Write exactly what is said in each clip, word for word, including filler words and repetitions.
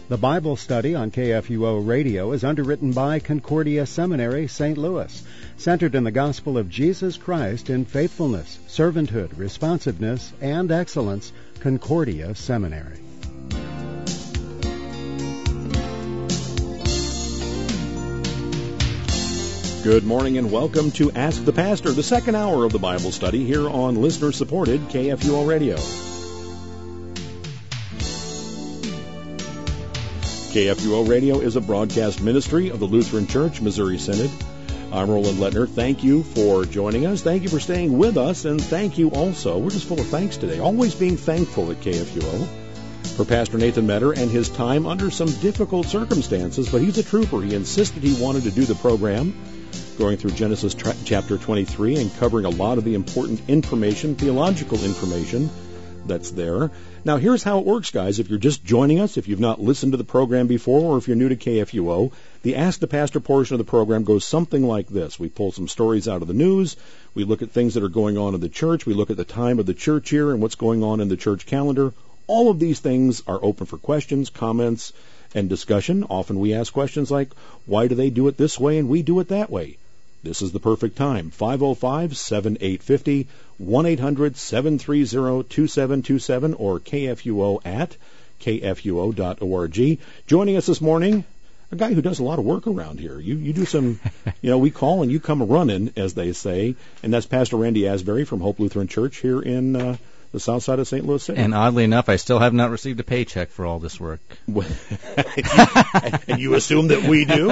The Bible study on K F U O Radio is underwritten by Concordia Seminary, Saint Louis, centered in the gospel of Jesus Christ in faithfulness, servanthood, responsiveness, and excellence. Concordia Seminary. Good morning and welcome to Ask the Pastor, the second hour of the Bible study here on listener-supported K F U O Radio. K F U O Radio is a broadcast ministry of the Lutheran Church, Missouri Synod. I'm Roland Lettner. Thank you for joining us. Thank you for staying with us, and thank you also, we're just full of thanks today, always being thankful at K F U O, for Pastor Nathan Metter and his time under some difficult circumstances, but he's a trooper. He insisted he wanted to do the program, going through Genesis tra- chapter twenty-three and covering a lot of the important information, theological information that's there. Now, here's how it works, guys. If you're just joining us, if you've not listened to the program before, or if you're new to K F U O, the Ask the Pastor portion of the program goes something like this. We pull some stories out of the news. We look at things that are going on in the church. We look at the time of the church year and what's going on in the church calendar. All of these things are open for questions, comments, and discussion. Often we ask questions like, why do they do it this way and we do it that way? This is the perfect time. five oh five, seven eight five oh, one eight hundred, seven three zero, two seven two seven, or K F U O at K F U O dot org. Joining us this morning, a guy who does a lot of work around here. You you do some, you know, we call and you come running, as they say, and that's Pastor Randy Asbury from Hope Lutheran Church here in uh, the south side of Saint Louis City. And oddly enough, I still have not received a paycheck for all this work. And you assume that we do?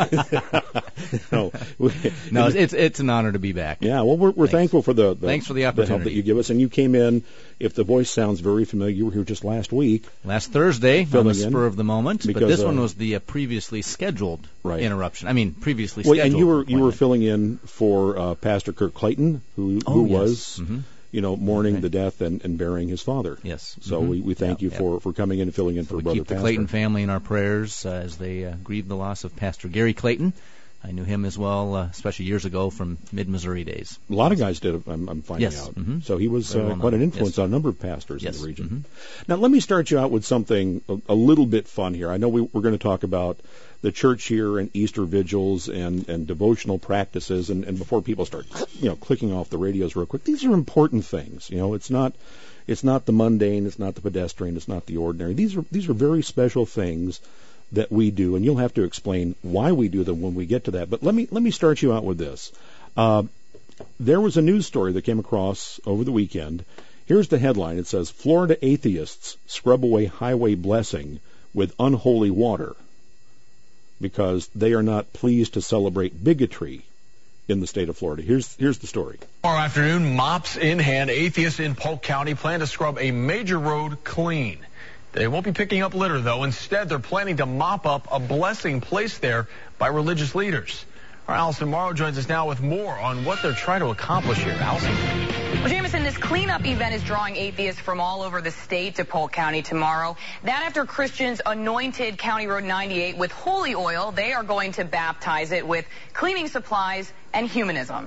no, no, it's it's an honor to be back. Yeah, well, we're we're thankful for the, the thanks for the opportunity the help that you give us. And you came in. If the voice sounds very familiar, you were here just last week, last Thursday, on the spur in, of the moment. But this uh, one was the uh, previously scheduled right. interruption. I mean, previously well, scheduled. And you were you were filling in for uh, Pastor Kirk Clayton, who oh, who yes. was. Mm-hmm. You know, mourning right. the death and, and burying his father. Yes. So mm-hmm. we, we thank yeah, you yeah. for, for coming in and filling in so for we Brother keep the Pastor. Clayton family in our prayers uh, as they uh, grieve the loss of Pastor Gary Clayton. I knew him as well, uh, especially years ago from mid-Missouri days. A lot of guys did, I'm, I'm finding yes. out. Mm-hmm. So he was uh, quite an influence yes. on a number of pastors yes. in the region. Mm-hmm. Now, let me start you out with something a, a little bit fun here. I know we, we're going to talk about the church here and Easter vigils and, and devotional practices. And, and before people start, you know, clicking off the radios real quick, these are important things. You know, it's not... It's not the mundane, it's not the pedestrian, it's not the ordinary. These are these are very special things that we do, and you'll have to explain why we do them when we get to that. But let me let me start you out with this. Uh, there was a news story that came across over the weekend. Here's the headline. It says, Florida atheists scrub away highway blessing with unholy water because they are not pleased to celebrate bigotry in the state of Florida. Here's here's the story. Tomorrow afternoon, mops in hand, atheists in Polk County plan to scrub a major road clean. They won't be picking up litter, though. Instead, they're planning to mop up a blessing placed there by religious leaders. Our Allison Morrow joins us now with more on what they're trying to accomplish here. Allison? Well, Jameson, this cleanup event is drawing atheists from all over the state to Polk County tomorrow. That after Christians anointed County Road ninety-eight with holy oil, they are going to baptize it with cleaning supplies and humanism.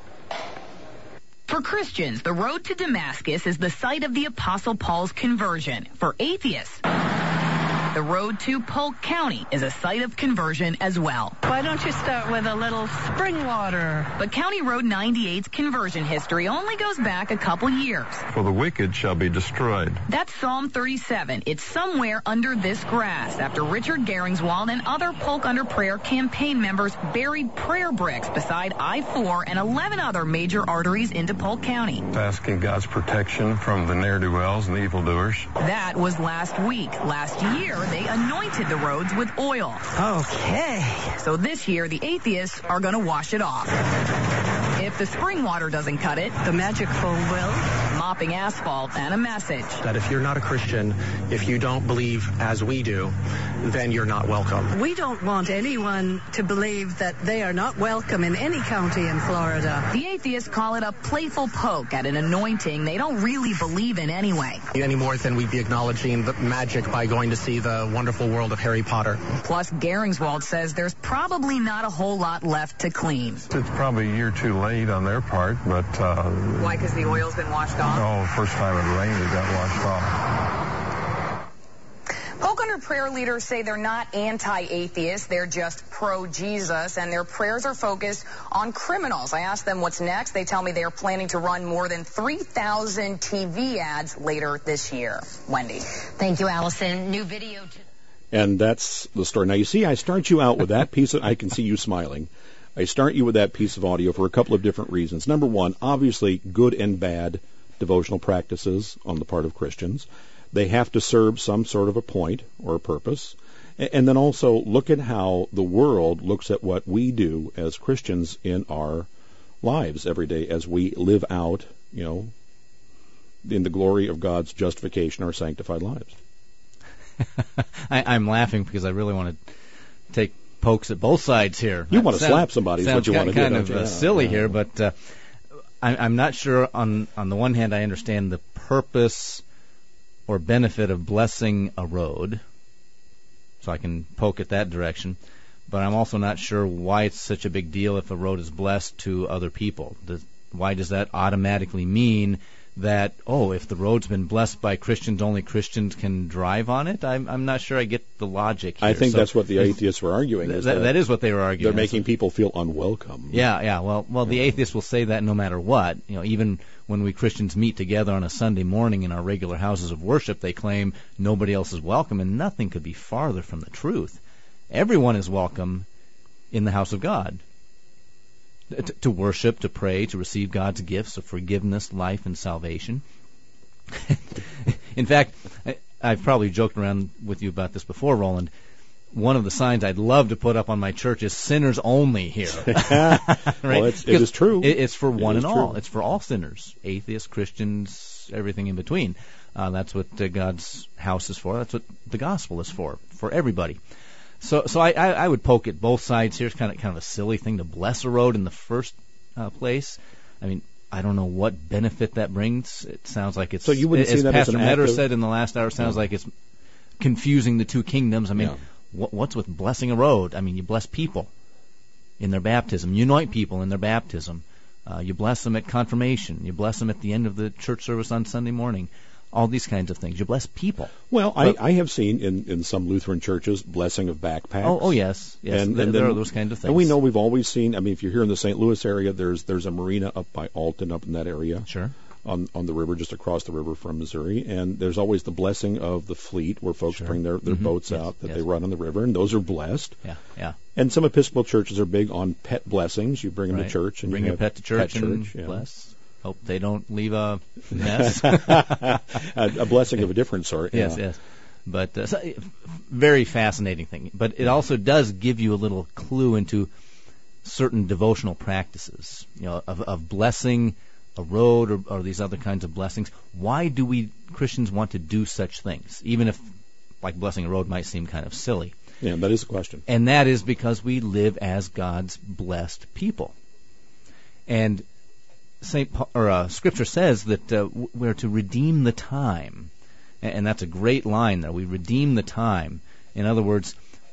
For Christians, the road to Damascus is the site of the Apostle Paul's conversion. For atheists, the road to Polk County is a site of conversion as well. Why don't you start with a little spring water? But County Road ninety-eight's conversion history only goes back a couple years. For the wicked shall be destroyed. That's Psalm thirty-seven. It's somewhere under this grass after Richard Geringswald and other Polk Under Prayer campaign members buried prayer bricks beside I four and eleven other major arteries into Polk County. Asking God's protection from the ne'er-do-wells and the evildoers. That was last week. Last year, they anointed the roads with oil. Okay. So this year, the atheists are going to wash it off. If the spring water doesn't cut it, the magic foam will. Mopping asphalt and a message. That if you're not a Christian, if you don't believe as we do, then you're not welcome. We don't want anyone to believe that they are not welcome in any county in Florida. The atheists call it a playful poke at an anointing they don't really believe in anyway. Any more than we'd be acknowledging the magic by going to see the wonderful world of Harry Potter. Plus, Geringswald says there's probably not a whole lot left to clean. It's probably a year too late on their part, but... Uh, Why, because the oil's been washed off? Oh, first time it rained, it got washed off. Polk under prayer leaders say they're not anti-atheists, they're just pro-Jesus, and their prayers are focused on criminals. I asked them what's next. They tell me they are planning to run more than three thousand T V ads later this year. Wendy. Thank you, Allison. New video. To- and that's the story. Now, you see, I start you out with that piece of, I can see you smiling. I start you with that piece of audio for a couple of different reasons. Number one, obviously, good and bad devotional practices on the part of Christians. They have to serve some sort of a point or a purpose. And then also look at how the world looks at what we do as Christians in our lives every day as we live out, you know, in the glory of God's justification, our sanctified lives. I, I'm laughing because I really want to take pokes at both sides here. You want to sound, slap somebody is what you want to do. Sounds kind of uh, silly yeah. here, but uh, I, I'm not sure. On on the one hand, I understand the purpose or benefit of blessing a road, so I can poke at that direction. But I'm also not sure why it's such a big deal if a road is blessed to other people. Does, why does that automatically mean that, oh, if the road's been blessed by Christians, only Christians can drive on it? I'm, I'm not sure I get the logic here. I think so that's what the atheists were arguing. Th- is that, that, that is what they were arguing. They're making people feel unwelcome. Yeah, yeah. Well, well, the atheists will say that no matter what. You know, even when we Christians meet together on a Sunday morning in our regular houses of worship, they claim nobody else is welcome, and nothing could be farther from the truth. Everyone is welcome in the house of God. To, to worship, to pray, to receive God's gifts of forgiveness, life, and salvation. In fact, I, I've probably joked around with you about this before, Roland. One of the signs I'd love to put up on my church is sinners only here. Right? Well, it's, it is true. It, it's for one it and true. all. It's for all sinners, atheists, Christians, everything in between. Uh, that's what uh, God's house is for. That's what the gospel is for, for everybody. So, so I, I, I would poke at both sides here. It's kind of kind of a silly thing to bless a road in the first uh, place. I mean, I don't know what benefit that brings. It sounds like it's. So you wouldn't as see that Pastor as an Metter act of, said in the last hour. It sounds yeah. like it's confusing the two kingdoms. I mean, Yeah. what, what's with blessing a road? I mean, you bless people in their baptism. You anoint people in their baptism. Uh, you bless them at confirmation. You bless them at the end of the church service on Sunday morning. All these kinds of things. You bless people. Well, I, I have seen in, in some Lutheran churches blessing of backpacks. Oh, oh yes, yes. And, there, and there then, are those kinds of things. And we know we've always seen. I mean, if you're here in the Saint Louis area, there's there's a marina up by Alton, up in that area. Sure. On on the river, just across the river from Missouri, and there's always the blessing of the fleet, where folks Sure. bring their, their Mm-hmm. boats yes, out that yes. they run on the river, and those are blessed. Yeah, yeah. And some Episcopal churches are big on pet blessings. You bring them Right. to church, and bring you your have pet to church, pet and church, yeah. bless. Hope they don't leave a mess. a, a blessing of a different sort. Yes, yeah. yes. But uh, so, very fascinating thing. But it also does give you a little clue into certain devotional practices, you know, of, of blessing a road or, or these other kinds of blessings. Why do we Christians want to do such things, even if, like, blessing a road might seem kind of silly? Yeah, that is the question. And that is because we live as God's blessed people. And Saint Paul, or uh, Scripture says that uh, we're to redeem the time, and, and that's a great line there. We redeem the time. In other words,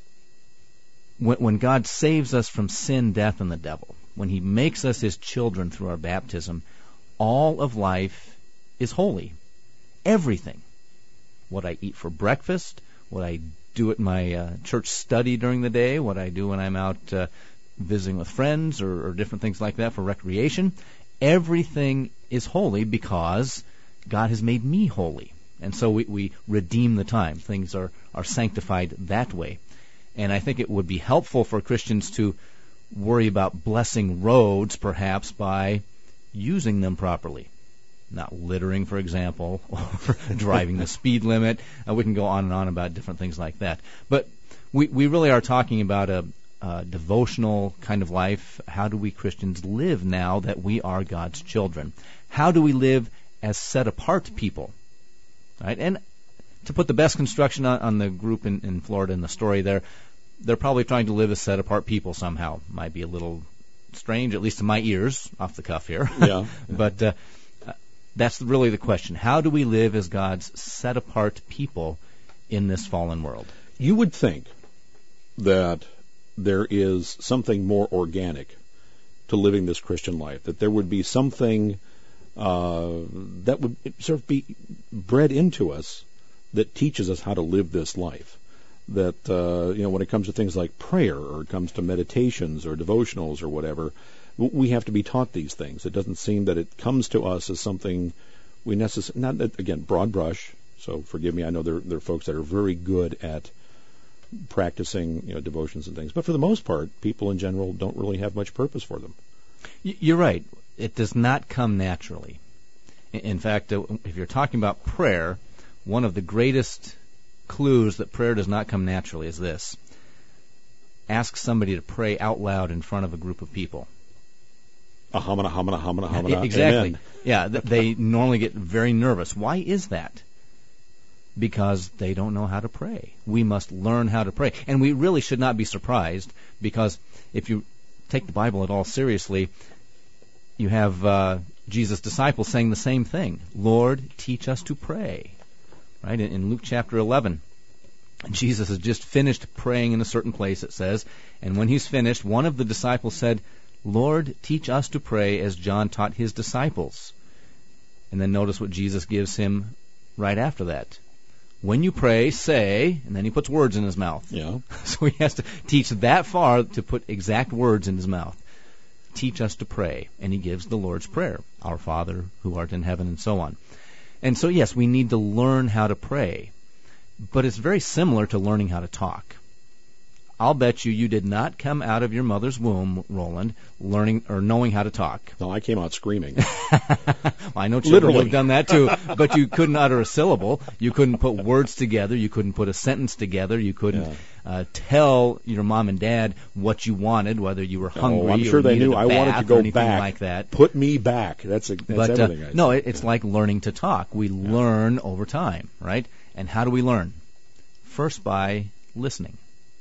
when, when God saves us from sin, death, and the devil, when He makes us His children through our baptism, all of life is holy. Everything. What I eat for breakfast, what I do at my uh, church study during the day, what I do when I'm out uh, visiting with friends or, or different things like that for recreation. Everything is holy because God has made me holy. And so we, we redeem the time. Things are, are sanctified that way. And I think it would be helpful for Christians to worry about blessing roads, perhaps, by using them properly. Not littering, for example, or driving the speed limit. Uh, we can go on and on about different things like that. But we, we really are talking about a, a devotional kind of life. How do we Christians live now that we are God's children? How do we live as set-apart people? Right? And to put the best construction on, on the group in, in Florida in the story there, they're probably trying to live as set-apart people somehow. Might be a little strange, at least to my ears, off the cuff here. Yeah. yeah. But uh, that's really the question. How do we live as God's set-apart people in this fallen world? You would think that there is something more organic to living this Christian life, that there would be something uh, that would sort of be bred into us that teaches us how to live this life. that uh, you know, when it comes to things like prayer, or it comes to meditations or devotionals or whatever, we have to be taught these things. It doesn't seem that it comes to us as something we necessarily, not that, again, broad brush, so forgive me, I know there, there are folks that are very good at practicing, you know, devotions and things, but for the most part, people in general don't really have much purpose for them. You're right. It does not come naturally. In fact, if you're talking about prayer, one of the greatest clues that prayer does not come naturally is this. Ask somebody to pray out loud in front of a group of people. A hamana, hamana, hamana, hamana. Yeah, exactly. Amen. Yeah, th- they normally get very nervous. Why is that? Because they don't know how to pray. We must learn how to pray. And we really should not be surprised, because if you take the Bible at all seriously, you have uh, Jesus' disciples saying the same thing. Lord, teach us to pray. Right? In, in Luke chapter eleven, Jesus has just finished praying in a certain place, it says, and when he's finished, one of the disciples said, Lord, teach us to pray as John taught his disciples. And then notice what Jesus gives him right after that. When you pray, say, and then he puts words in his mouth. Yeah. So he has to teach that far to put exact words in his mouth. Teach us to pray. And he gives the Lord's Prayer, Our Father, who art in heaven, and so on. And so, yes, we need to learn how to pray. But it's very similar to learning how to talk. I'll bet you you did not come out of your mother's womb, Roland, learning or knowing how to talk. No, I came out screaming. Well, I know children Literally. have done that too, but you couldn't utter a syllable. You couldn't put words together. You couldn't put a sentence together. You couldn't Yeah. uh, tell your mom and dad what you wanted, whether you were hungry Oh, I'm sure or they needed knew a I wanted bath to go or anything back. like that. Put me back. That's, a, that's But uh, everything I no, say. it, it's like learning to talk. We Yeah. learn over time, right? And how do we learn? First, by listening.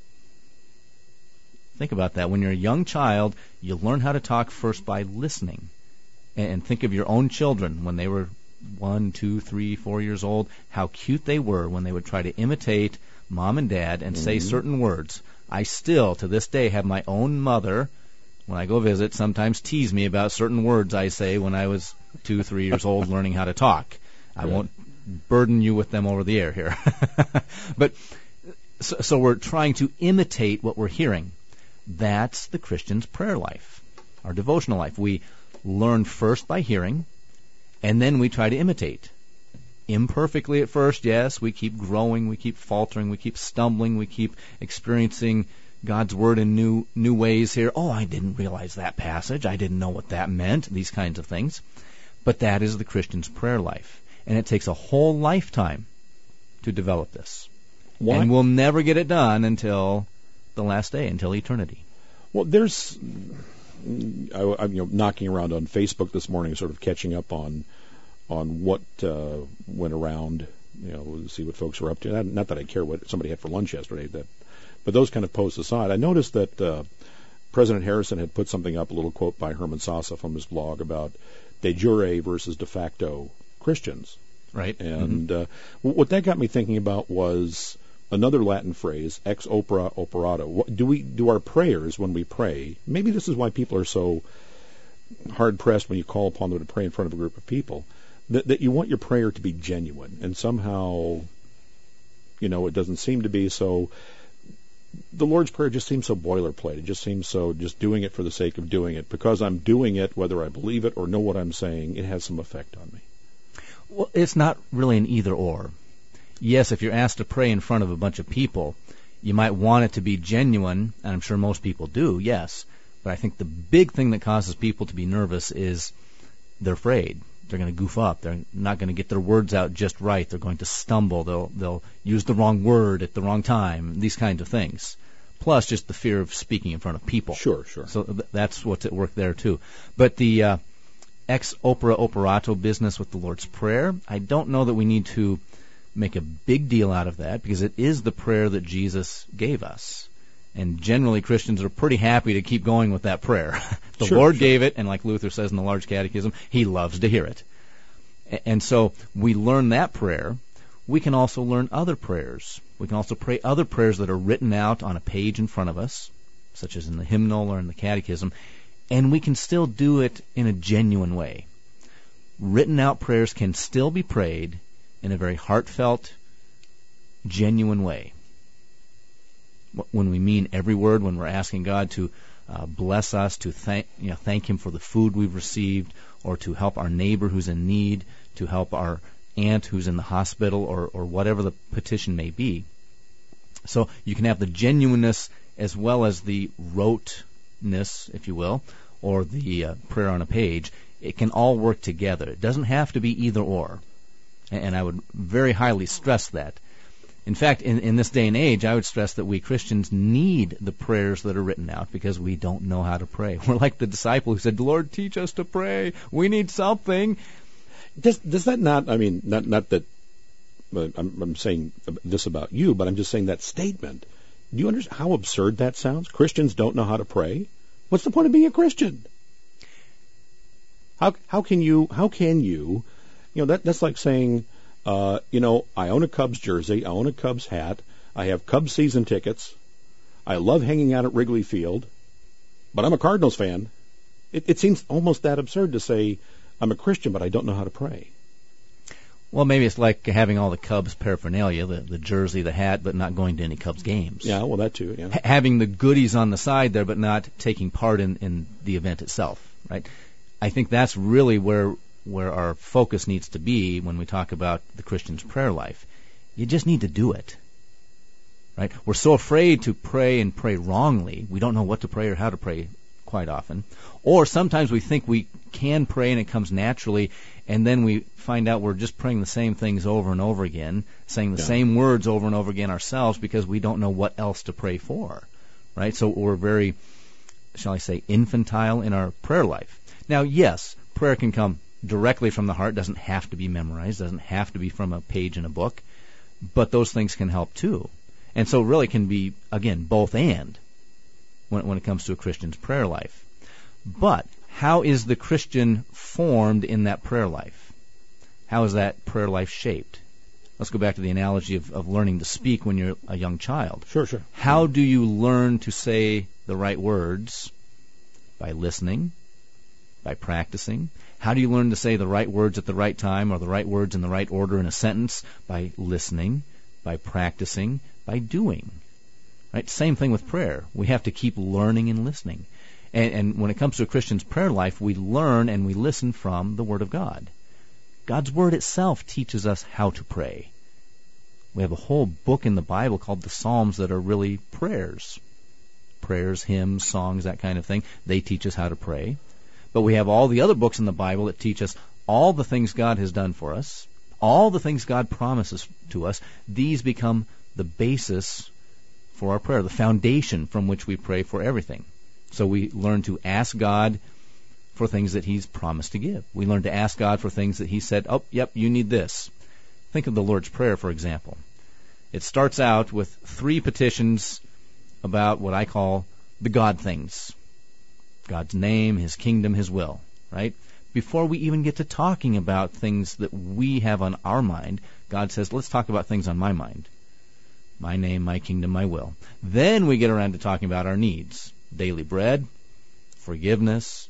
Think about that. When you're a young child, you learn how to talk first by listening. And, and think of your own children when they were one, two, three, four years old, how cute they were when they would try to imitate mom and dad and mm-hmm. say certain words. I still, to this day, have my own mother, when I go visit, sometimes tease me about certain words I say when I was two, three years old learning how to talk. I Good. won't burden you with them over the air here. But so, so we're trying to imitate what we're hearing. That's the Christian's prayer life, our devotional life. We learn first by hearing, and then we try to imitate. Imperfectly at first, yes. We keep growing, we keep faltering, we keep stumbling, we keep experiencing God's Word in new new ways here. Oh, I didn't realize that passage. I didn't know what that meant, these kinds of things. But that is the Christian's prayer life. And it takes a whole lifetime to develop this. What? And we'll never get it done until the last day, until eternity. Well, there's, I, I'm you know, knocking around on Facebook this morning, sort of catching up on on what uh, went around, you know, to see what folks were up to. Not, not that I care what somebody had for lunch yesterday, that, but those kind of posts aside, I noticed that uh, President Harrison had put something up, a little quote by Herman Sassa from his blog about de jure versus de facto Christians. Right. And mm-hmm. uh, what that got me thinking about was another Latin phrase, ex opera operato. What, do we do our prayers when we pray? Maybe this is why people are so hard pressed when you call upon them to pray in front of a group of people. That, that you want your prayer to be genuine, and somehow, you know, it doesn't seem to be. So the Lord's Prayer just seems so boilerplate. It just seems so just doing it for the sake of doing it. Because I'm doing it, whether I believe it or know what I'm saying, it has some effect on me. Well, it's not really an either-or. Yes, if you're asked to pray in front of a bunch of people, you might want it to be genuine, and I'm sure most people do, yes. But I think the big thing that causes people to be nervous is they're afraid. They're going to goof up. They're not going to get their words out just right. They're going to stumble. They'll they'll use the wrong word at the wrong time, these kinds of things. Plus just the fear of speaking in front of people. Sure, sure. So th- that's what's at work there, too. But the uh, ex opera operato business with the Lord's Prayer, I don't know that we need to make a big deal out of that, because it is the prayer that Jesus gave us. And generally Christians are pretty happy to keep going with that prayer. the sure, Lord sure. gave it, and like Luther says in the Large Catechism, He loves to hear it. A- and so we learn that prayer. We can also learn other prayers. We can also pray other prayers that are written out on a page in front of us, such as in the hymnal or in the catechism, and we can still do it in a genuine way. Written out prayers can still be prayed in a very heartfelt, genuine way. when we mean every word, when we're asking God to uh, bless us, to thank you know thank Him for the food we've received, or to help our neighbor who's in need, to help our aunt who's in the hospital, or, or whatever the petition may be. So you can have the genuineness as well as the roteness, if you will, or the uh, prayer on a page. It can all work together. It doesn't have to be either or. And I would very highly stress that. In fact, in, in this day and age, I would stress that we Christians need the prayers that are written out because we don't know how to pray. We're like the disciple who said, Lord, teach us to pray. We need something. Does, does that not, I mean, not, not that uh, I'm, I'm saying this about you, but I'm just saying that statement. Do you understand how absurd that sounds? Christians don't know how to pray? What's the point of being a Christian? How how can you, how can you, you know, that that's like saying, uh, you know, I own a Cubs jersey, I own a Cubs hat, I have Cubs season tickets, I love hanging out at Wrigley Field, but I'm a Cardinals fan. It, it seems almost that absurd to say, I'm a Christian, but I don't know how to pray. Well, maybe it's like having all the Cubs paraphernalia, the, the jersey, the hat, but not going to any Cubs games. Yeah, well, that too. Yeah. H- having the goodies on the side there, but not taking part in, in the event itself, right? I think that's really where where our focus needs to be when we talk about the Christian's prayer life. You just need to do it, right? We're so afraid to pray and pray wrongly. We don't know what to pray or how to pray quite often. Or sometimes we think we can pray and it comes naturally, and then we find out we're just praying the same things over and over again, saying the yeah. same words over and over again ourselves because we don't know what else to pray for, right? So we're very, shall I say, infantile in our prayer life. Now, yes, prayer can come directly from the heart, doesn't have to be memorized, doesn't have to be from a page in a book, but those things can help too. And so it really can be, again, both and when, when it comes to a Christian's prayer life. But how is the Christian formed in that prayer life? How is that prayer life shaped? Let's go back to the analogy of, of learning to speak when you're a young child. Sure, sure. How do you learn to say the right words? By listening, by practicing. How do you learn to say the right words at the right time or the right words in the right order in a sentence? By listening, by practicing, by doing. Right? Same thing with prayer. We have to keep learning and listening. And, and when it comes to a Christian's prayer life, we learn and we listen from the Word of God. God's Word itself teaches us how to pray. We have a whole book in the Bible called the Psalms that are really prayers. Prayers, hymns, songs, that kind of thing. They teach us how to pray. But we have all the other books in the Bible that teach us all the things God has done for us, all the things God promises to us. These become the basis for our prayer, the foundation from which we pray for everything. So we learn to ask God for things that He's promised to give. We learn to ask God for things that He said, oh, yep, you need this. Think of the Lord's Prayer, for example. It starts out with three petitions about what I call the God things. God's name, His kingdom, His will, right? Before we even get to talking about things that we have on our mind, God says, let's talk about things on my mind. My name, my kingdom, my will. Then we get around to talking about our needs. Daily bread, forgiveness,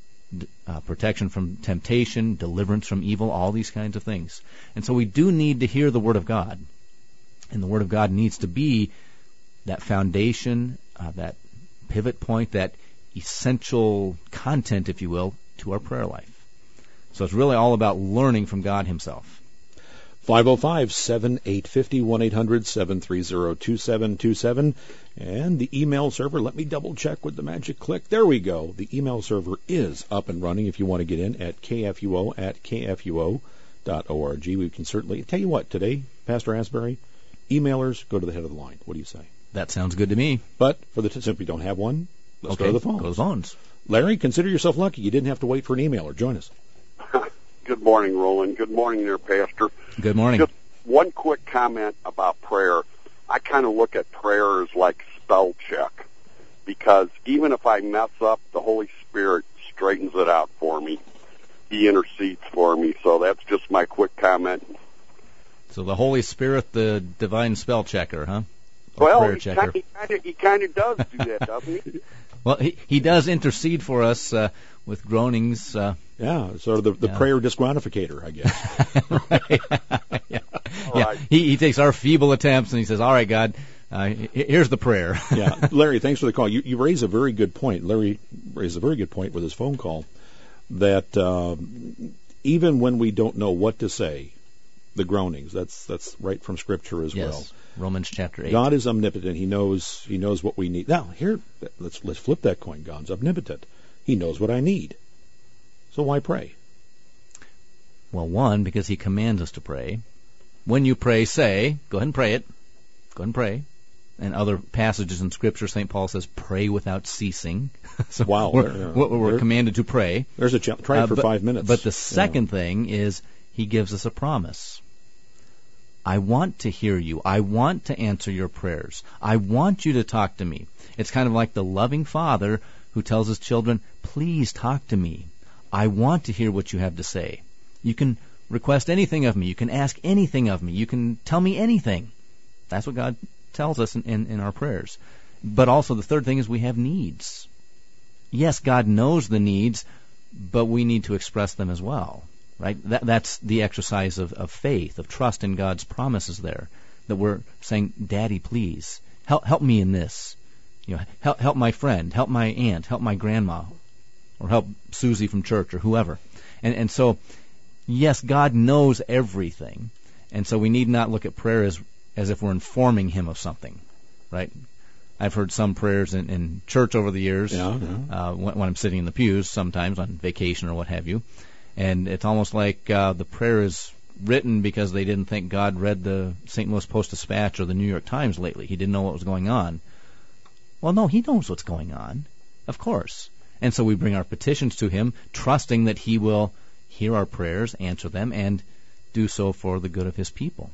uh, protection from temptation, deliverance from evil, all these kinds of things. And so we do need to hear the Word of God. And the Word of God needs to be that foundation, uh, that pivot point, that essential content, if you will, to our prayer life. So it's really all about learning from God Himself. five oh five, seven eight five oh, one eight hundred, seven three zero, two seven two seven. And the email server, let me double check with the magic click. There we go. The email server is up and running if you want to get in at kfuo at kfuo dot org. We can certainly, tell you what, today, Pastor Asbury, emailers, go to the head of the line. What do you say? That sounds good to me. But for the simply don't have one, let's okay, go to the phones. Go to the phones. Larry, consider yourself lucky. You didn't have to wait for an emailer. Join us. Good morning, Roland. Good morning there, Pastor. Good morning. Just one quick comment about prayer. I kind of look at prayer as like spell check, because even if I mess up, the Holy Spirit straightens it out for me. He intercedes for me. So that's just my quick comment. So the Holy Spirit, the divine spell checker, huh? Or well, prayer he checker. kind, of, he, kind of, he kind of does do that, doesn't he? Well, he, he does intercede for us uh, with groanings. Uh, yeah, sort of the, the yeah. prayer disqualificator, I guess. right. yeah. All yeah. right. He, he takes our feeble attempts and he says, all right, God, Uh, here's the prayer. Yeah, Larry, thanks for the call. You, you raise a very good point. Larry raised a very good point with his phone call that um, even when we don't know what to say, the groanings, that's that's right from Scripture as yes. well. Romans chapter eight. God is omnipotent. He knows He knows what we need. Now, here, let's let's flip that coin. God's omnipotent. He knows what I need. So why pray? Well, one, because He commands us to pray. When you pray, say, go ahead and pray it. Go ahead and pray. And other passages in Scripture, Saint Paul says, pray without ceasing. So wow. We're, there, we're, we're there, commanded to pray. There's a challenge. Try it uh, for but, five minutes. But the second yeah. thing is He gives us a promise. I want to hear you. I want to answer your prayers. I want you to talk to me. It's kind of like the loving father who tells his children, please talk to me. I want to hear what you have to say. You can request anything of me. You can ask anything of me. You can tell me anything. That's what God tells us in, in, in our prayers. But also the third thing is we have needs. Yes, God knows the needs, but we need to express them as well. Right? That, that's the exercise of, of faith, of trust in God's promises there. That we're saying, Daddy, please, help help me in this. You know, help help my friend, help my aunt, help my grandma, or help Susie from church or whoever. And and so, yes, God knows everything. And so we need not look at prayer as as if we're informing Him of something. Right? I've heard some prayers in, in church over the years, yeah, yeah. Uh, when, when I'm sitting in the pews, sometimes on vacation or what have you. And it's almost like uh, the prayer is written because they didn't think God read the Saint Louis Post-Dispatch or the New York Times lately. He didn't know what was going on. Well, no, He knows what's going on, of course. And so we bring our petitions to Him, trusting that He will hear our prayers, answer them, and do so for the good of His people.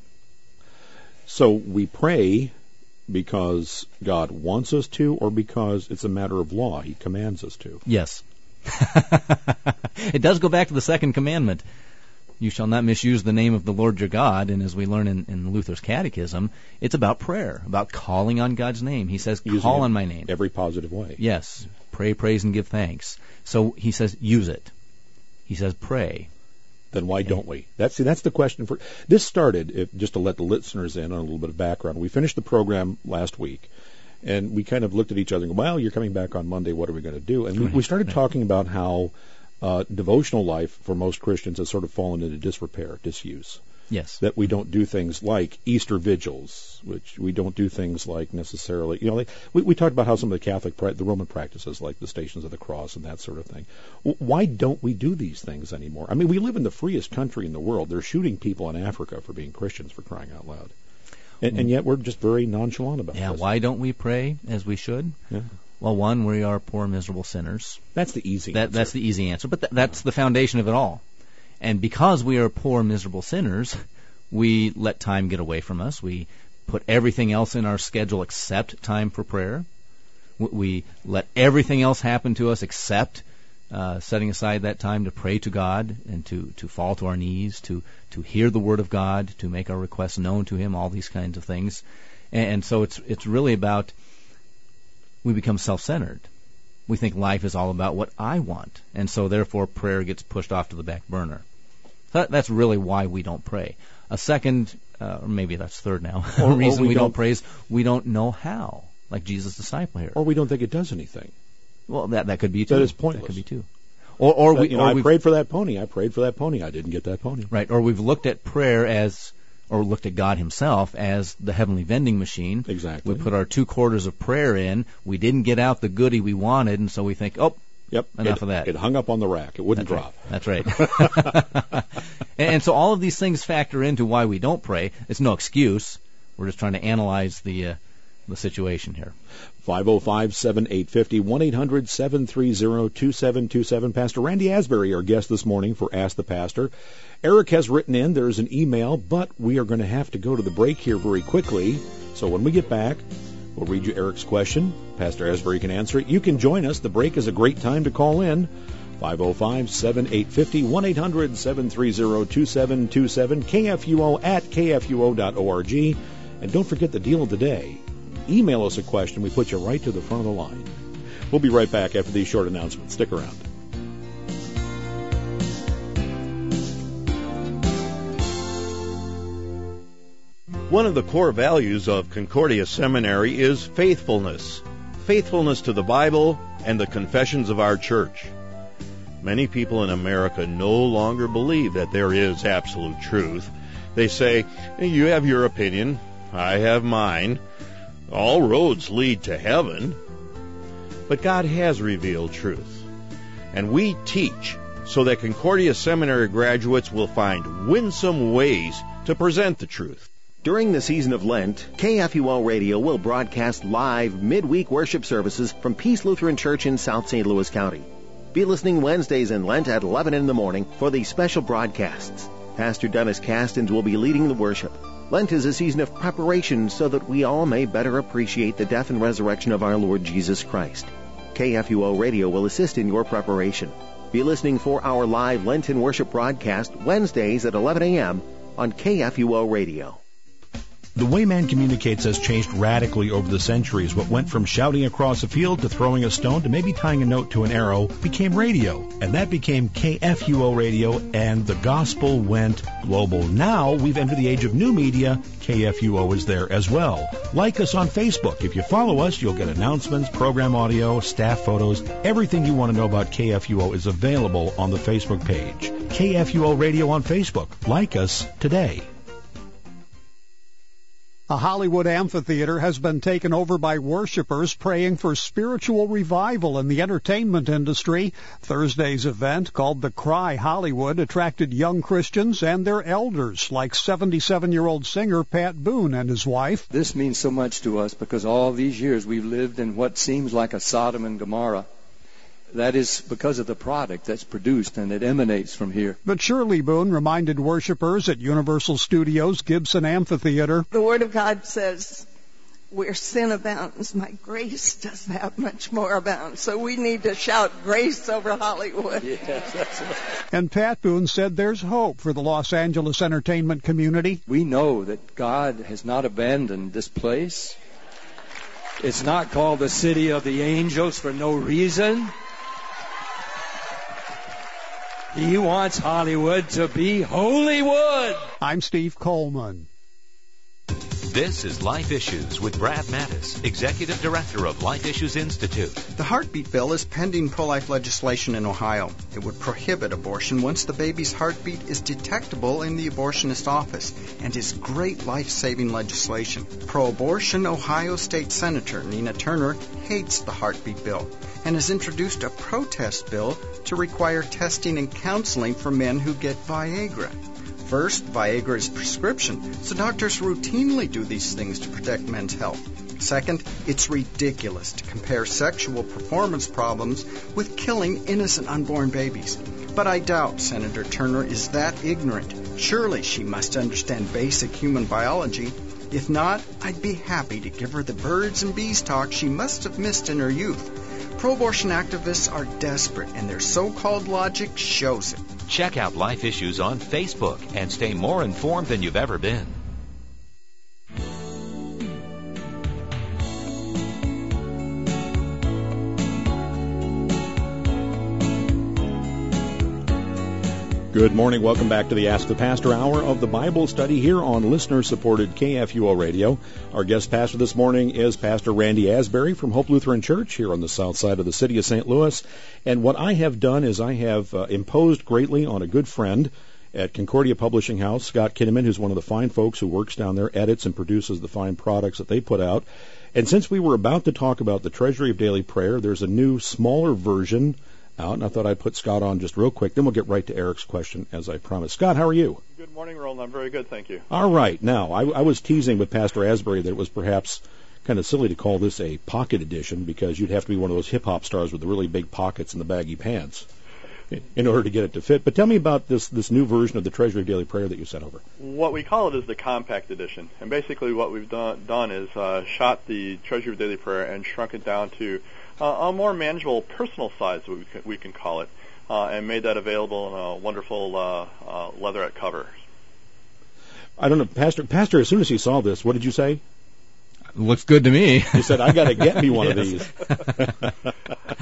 So we pray because God wants us to, or because it's a matter of law? He commands us to. Yes. It does go back to the second commandment. You shall not misuse the name of the Lord your God. And as we learn in, in Luther's Catechism, it's about prayer, about calling on God's name. He says, Using call on my name. Every positive way. Yes. Pray, praise, and give thanks. So He says, use it. He says, pray. Then why don't we? That's see, that's the question. For this started, if, just to let the listeners in on a little bit of background. We finished the program last week. And we kind of looked at each other and go, well, you're coming back on Monday. What are we going to do? And we, we started talking about how uh, devotional life for most Christians has sort of fallen into disrepair, disuse. Yes. That we don't do things like Easter vigils, which we don't do things like necessarily, you know, like we, we talked about how some of the Catholic, the Roman practices, like the Stations of the Cross and that sort of thing. Why don't we do these things anymore? I mean, we live in the freest country in the world. They're shooting people in Africa for being Christians, for crying out loud. And, and yet we're just very nonchalant about it. Yeah, this. Why don't we pray as we should? Yeah. Well, one, we are poor, miserable sinners. That's the easy that, answer. That's the easy answer. But th- that's the foundation of it all. And because we are poor, miserable sinners, we let time get away from us. We put everything else in our schedule except time for prayer. We let everything else happen to us except Uh, setting aside that time to pray to God and to, to fall to our knees, to, to hear the Word of God, to make our requests known to Him, all these kinds of things. And, and so it's it's really about, we become self-centered. We think life is all about what I want. And so therefore prayer gets pushed off to the back burner. That, that's really why we don't pray. A second, uh, or maybe that's third now, or, the reason or we, we don't, don't pray is we don't know how, like Jesus' disciple here. Or we don't think it does anything. Well, that that could be too. That is pointless. That could be too. Or, or that, we, you know, or I we've, prayed for that pony. I prayed for that pony. I didn't get that pony. Right. Or we've looked at prayer as, or looked at God Himself as the heavenly vending machine. Exactly. We put our two quarters of prayer in. We didn't get out the goodie we wanted, and so we think, oh, yep, enough it, of that. It hung up on the rack. It wouldn't That's drop. Right. That's right. and, and so all of these things factor into why we don't pray. It's no excuse. We're just trying to analyze the uh, the situation here. five oh five, seven eight five oh, one eight hundred, seven three zero, two seven two seven. Pastor Randy Asbury, our guest this morning for Ask the Pastor. Eric has written in, there's an email, but we are going to have to go to the break here very quickly. So when we get back, we'll read you Eric's question. Pastor Asbury can answer it. You can join us. The break is a great time to call in. five oh five, seven eight five oh, one eight hundred, seven three zero, two seven two seven, K F U O at K F U O dot org. And don't forget the deal of the day. Email us a question. We put you right to the front of the line. We'll be right back after these short announcements. Stick around. One of the core values of Concordia Seminary is faithfulness. Faithfulness to the Bible and the confessions of our church. Many people in America no longer believe that there is absolute truth. They say, you have your opinion, I have mine. All roads lead to heaven. But God has revealed truth. And we teach so that Concordia Seminary graduates will find winsome ways to present the truth. During the season of Lent, K F U O Radio will broadcast live midweek worship services from Peace Lutheran Church in South Saint Louis County. Be listening Wednesdays in Lent at eleven in the morning for these special broadcasts. Pastor Dennis Castins will be leading the worship. Lent is a season of preparation so that we all may better appreciate the death and resurrection of our Lord Jesus Christ. K F U O Radio will assist in your preparation. Be listening for our live Lenten worship broadcast Wednesdays at eleven a.m. on K F U O Radio. The way man communicates has changed radically over the centuries. What went from shouting across a field to throwing a stone to maybe tying a note to an arrow became radio. And that became K F U O Radio, and the gospel went global. Now we've entered the age of new media. K F U O is there as well. Like us on Facebook. If you follow us, you'll get announcements, program audio, staff photos. Everything you want to know about K F U O is available on the Facebook page. K F U O Radio on Facebook. Like us today. A Hollywood amphitheater has been taken over by worshipers praying for spiritual revival in the entertainment industry. Thursday's event, called The Cry Hollywood, attracted young Christians and their elders, like seventy-seven-year-old singer Pat Boone and his wife. This means so much to us because all these years we've lived in what seems like a Sodom and Gomorrah. That is because of the product that's produced, and it emanates from here. But Shirley Boone reminded worshipers at Universal Studios Gibson Amphitheater, the Word of God says, where sin abounds, my grace does that much more abound. So we need to shout grace over Hollywood. Yes, that's right. And Pat Boone said there's hope for the Los Angeles entertainment community. We know that God has not abandoned this place. It's not called the City of the Angels for no reason. He wants Hollywood to be Holywood. I'm Steve Coleman. This is Life Issues with Brad Mattis, Executive Director of Life Issues Institute. The heartbeat bill is pending pro-life legislation in Ohio. It would prohibit abortion once the baby's heartbeat is detectable in the abortionist office, and is great life-saving legislation. Pro-abortion Ohio State Senator Nina Turner hates the heartbeat bill and has introduced a protest bill to require testing and counseling for men who get Viagra. First, Viagra is prescription, so doctors routinely do these things to protect men's health. Second, it's ridiculous to compare sexual performance problems with killing innocent unborn babies. But I doubt Senator Turner is that ignorant. Surely she must understand basic human biology. If not, I'd be happy to give her the birds and bees talk she must have missed in her youth. Pro-abortion activists are desperate, and their so-called logic shows it. Check out Life Issues on Facebook and stay more informed than you've ever been. Good morning. Welcome back to the Ask the Pastor Hour of the Bible study here on listener-supported K F U O Radio. Our guest pastor this morning is Pastor Randy Asbury from Hope Lutheran Church here on the south side of the city of Saint Louis. And what I have done is I have uh, imposed greatly on a good friend at Concordia Publishing House, Scott Kinnaman, who's one of the fine folks who works down there, edits and produces the fine products that they put out. And since we were about to talk about the Treasury of Daily Prayer, there's a new, smaller version out, and I thought I'd put Scott on just real quick. Then we'll get right to Eric's question, as I promised. Scott, how are you? Good morning, Roland. I'm very good, thank you. All right. Now, I, I was teasing with Pastor Asbury that it was perhaps kind of silly to call this a pocket edition because you'd have to be one of those hip-hop stars with the really big pockets and the baggy pants in order to get it to fit. But tell me about this this new version of the Treasury of Daily Prayer that you sent over. What we call it is the compact edition. And basically what we've done, done is uh, shot the Treasury of Daily Prayer and shrunk it down to Uh, a more manageable personal size, we can, we can call it, uh, and made that available in a wonderful uh, uh, leatherette cover. I don't know, Pastor. Pastor, as soon as he saw this, what did you say? Looks good to me. He said, "I got to get me one yes. of these."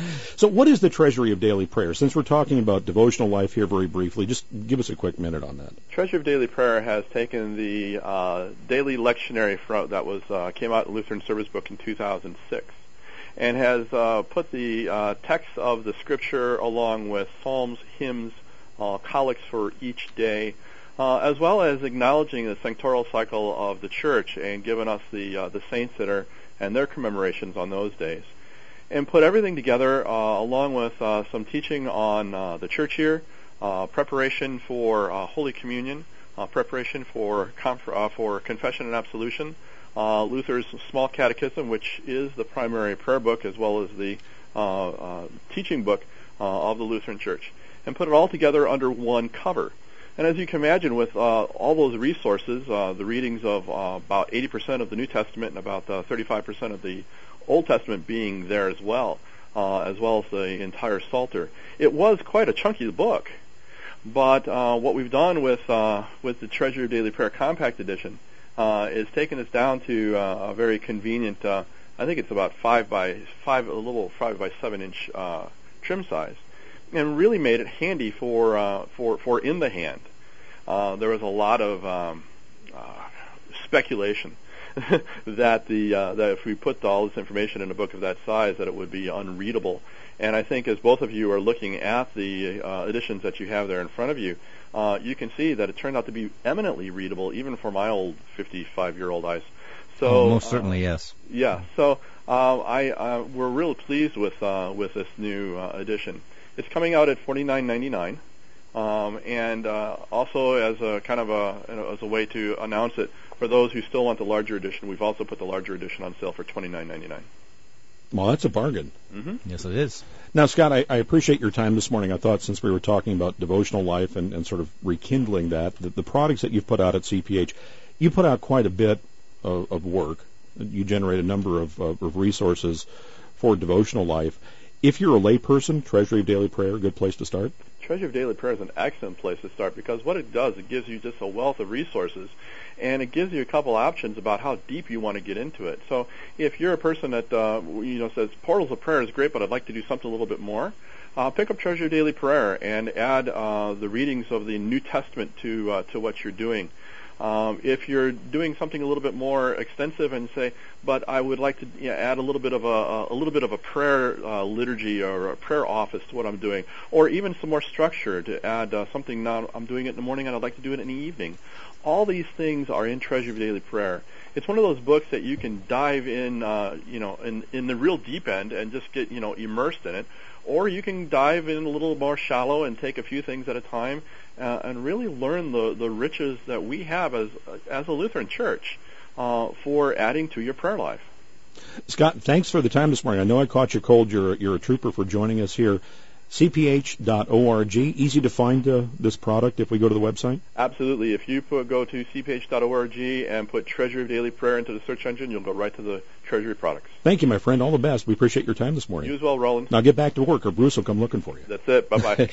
So what is the Treasury of Daily Prayer? Since we're talking about devotional life here very briefly, just give us a quick minute on that. Treasury of Daily Prayer has taken the uh, daily lectionary from, that was uh, came out in Lutheran Service Book in two thousand six, and has uh, put the uh, text of the Scripture along with psalms, hymns, uh, collects for each day, uh, as well as acknowledging the sanctorial cycle of the Church and giving us the uh, the saints that are and their commemorations on those days, and put everything together uh, along with uh, some teaching on uh, the church year, uh, preparation for uh, Holy Communion, uh, preparation for conf- uh, for confession and absolution, uh, Luther's Small Catechism, which is the primary prayer book as well as the uh, uh, teaching book uh, of the Lutheran Church, and put it all together under one cover. And as you can imagine, with uh, all those resources, uh, the readings of uh, about eighty percent of the New Testament and about uh, thirty-five percent of the Old Testament being there as well, uh, as well as the entire Psalter, it was quite a chunky book. But uh, what we've done with uh, with the Treasury of Daily Prayer Compact Edition uh, is taken us down to uh, a very convenient, uh, I think it's about five by five, a little five by seven inch uh, trim size, and really made it handy for uh, for for in the hand. Uh, there was a lot of um, uh, speculation that the uh, that if we put all this information in a book of that size, that it would be unreadable. And I think as both of you are looking at the uh, editions that you have there in front of you, uh, you can see that it turned out to be eminently readable, even for my old fifty-five-year-old eyes. So oh, most certainly, uh, yes. Yeah. So uh, I uh, we're real pleased with uh, with this new uh, edition. It's coming out at forty-nine ninety-nine, um, and uh, also as a kind of a you know, as a way to announce it for those who still want the larger edition, we've also put the larger edition on sale for twenty-nine ninety-nine. Well, that's a bargain. Mm-hmm. Yes, it is. Now, Scott, I, I appreciate your time this morning. I thought since we were talking about devotional life and, and sort of rekindling that, the, the products that you've put out at C P H, you put out quite a bit of, of work. You generate a number of, of, of resources for devotional life. If you're a layperson, Treasury of Daily Prayer, a good place to start? Treasury of Daily Prayer is an excellent place to start because what it does, it gives you just a wealth of resources, and it gives you a couple options about how deep you want to get into it. So if you're a person that uh, you know says, Portals of Prayer is great, but I'd like to do something a little bit more, uh, pick up Treasury of Daily Prayer and add uh, the readings of the New Testament to uh, to what you're doing. Um, if you're doing something a little bit more extensive and say, but I would like to you know, add a little bit of a, a little bit of a prayer uh, liturgy or a prayer office to what I'm doing, or even some more structure to add uh, something. Now I'm doing it in the morning and I'd like to do it in the evening. All these things are in Treasury of Daily Prayer. It's one of those books that you can dive in, uh, you know, in in the real deep end and just get you know immersed in it, or you can dive in a little more shallow and take a few things at a time. Uh, and really learn the, the riches that we have as as a Lutheran church uh, for adding to your prayer life. Scott, thanks for the time this morning. I know I caught you cold. You're, you're a trooper for joining us here. C P H dot org, easy to find uh, this product if we go to the website? Absolutely. If you put, go to C P H dot org and put Treasury of Daily Prayer into the search engine, you'll go right to the Treasury products. Thank you, my friend. All the best. We appreciate your time this morning. You as well, Roland. Now get back to work or Bruce will come looking for you. That's it. Bye-bye.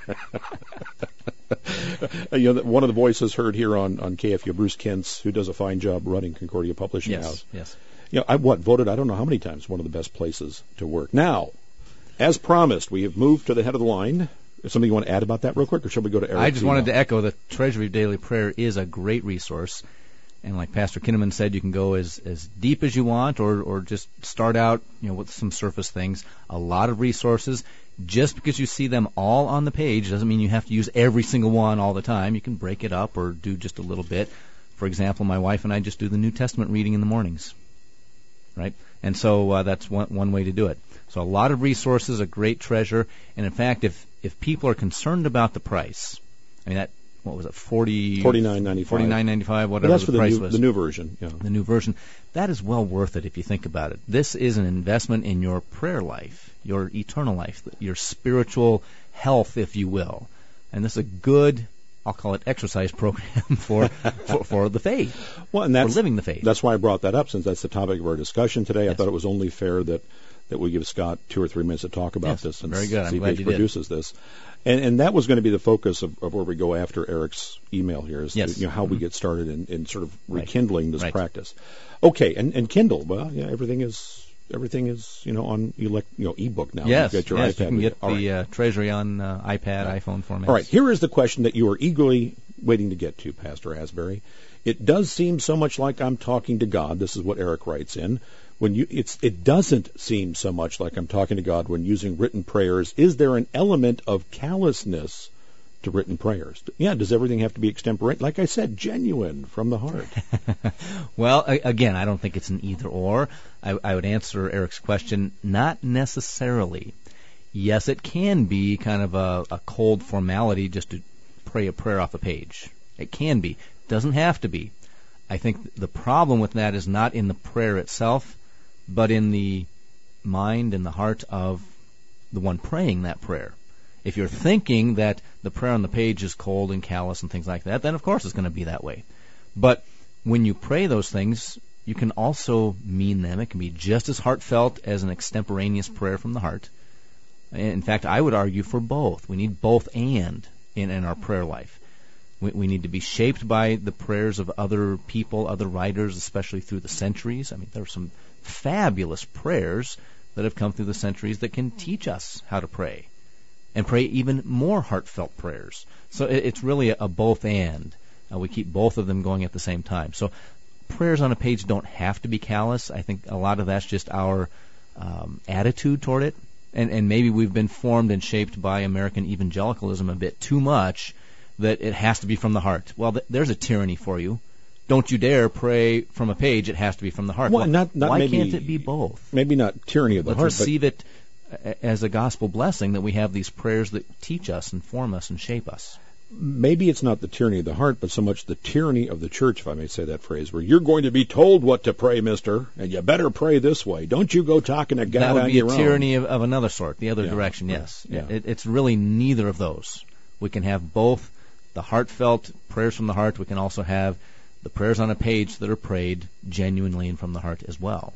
You know, one of the voices heard here on, on K F U, Bruce Kintz, who does a fine job running Concordia Publishing yes, House. Yes, You know, I what voted I don't know how many times one of the best places to work. Now, as promised, we have moved to the head of the line. Is something you want to add about that real quick, or shall we go to Eric? I just wanted to echo that Treasury of Daily Prayer is a great resource. And like Pastor Kinnaman said, you can go as, as deep as you want or, or just start out you know, with some surface things. A lot of resources. Just because you see them all on the page doesn't mean you have to use every single one all the time. You can break it up or do just a little bit. For example, my wife and I just do the New Testament reading in the mornings. Right? And so uh, that's one, one way to do it. So a lot of resources, a great treasure. And in fact, if, if people are concerned about the price, I mean, that, what was it, forty forty-nine ninety-five forty-nine ninety-five, whatever that's the for price the new, was. the new version. Yeah. The new version. That is well worth it if you think about it. This is an investment in your prayer life, your eternal life, your spiritual health, if you will. And this is a good, I'll call it exercise program for for, for the faith, well, and that's, for living the faith. That's why I brought that up, since that's the topic of our discussion today. Yes. I thought it was only fair that, that we give Scott two or three minutes to talk about yes, this, since very good. I'm C P H glad you produces did. this. And, and that was going to be the focus of, of where we go after Eric's email here, is yes. the, you know, how mm-hmm. we get started in, in sort of rekindling right. this right. practice. Okay, and, and Kindle, well, yeah, everything is everything is, you know, on elect, you know, ebook now. Yes, you get your yes, iPad you can get All the right. uh, Treasury on uh, iPad, right. iPhone format. All right, here is the question that you are eagerly waiting to get to, Pastor Asbury. It does seem so much like I'm talking to God. This is what Eric writes in. When you, it's, it doesn't seem so much like I'm talking to God when using written prayers. Is there an element of callousness to written prayers? Yeah, does everything have to be extemporaneous? Like I said, genuine from the heart. Well, a- again, I don't think it's an either or. I, I would answer Eric's question, not necessarily. Yes, it can be kind of a, a cold formality just to pray a prayer off a page. It can be. Doesn't have to be. I think the problem with that is not in the prayer itself, but in the mind and the heart of the one praying that prayer. If you're thinking that the prayer on the page is cold and callous and things like that, then of course it's going to be that way. But when you pray those things, you can also mean them. It can be just as heartfelt as an extemporaneous prayer from the heart. In fact, I would argue for both. We need both and in, in our prayer life. We, we need to be shaped by the prayers of other people, other writers, especially through the centuries. I mean, there are some fabulous prayers that have come through the centuries that can teach us how to pray and pray even more heartfelt prayers. So it, it's really a, a both and. Uh, we keep both of them going at the same time. So prayers on a page don't have to be callous. I think a lot of that's just our um, attitude toward it. And, and maybe we've been formed and shaped by American evangelicalism a bit too much that it has to be from the heart. Well, th- there's a tyranny for you. Don't you dare pray from a page. It has to be from the heart. Well, well, not, not why maybe, can't it be both? Maybe not tyranny of the Let's heart, receive it as a gospel blessing that we have these prayers that teach us and form us and shape us. Maybe it's not the tyranny of the heart, but so much the tyranny of the church, if I may say that phrase, where you're going to be told what to pray, mister, and you better pray this way. Don't you go talking to God that would on be your a own. tyranny of, of another sort, the other Yeah, direction, right. yes. Yeah. It, it's really neither of those. We can have both the heartfelt prayers from the heart. We can also have the prayers on a page that are prayed genuinely and from the heart as well.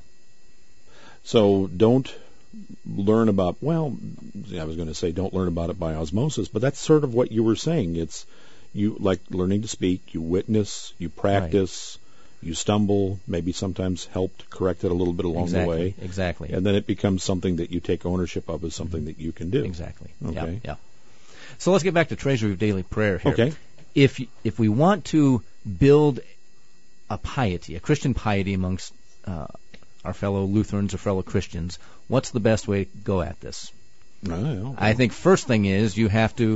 So don't learn about, well, I was going to say don't learn about it by osmosis, but that's sort of what you were saying. It's you like learning to speak, you witness, you practice, right. You stumble, maybe sometimes help to correct it a little bit along exactly, the way. Exactly. And then it becomes something that you take ownership of as something mm-hmm. that you can do. Exactly. Okay. Yeah, yeah. So let's get back to Treasury of Daily Prayer here. Okay. If if we want to build a piety, a Christian piety amongst uh, our fellow Lutherans or fellow Christians, what's the best way to go at this? I don't know. I think first thing is you have to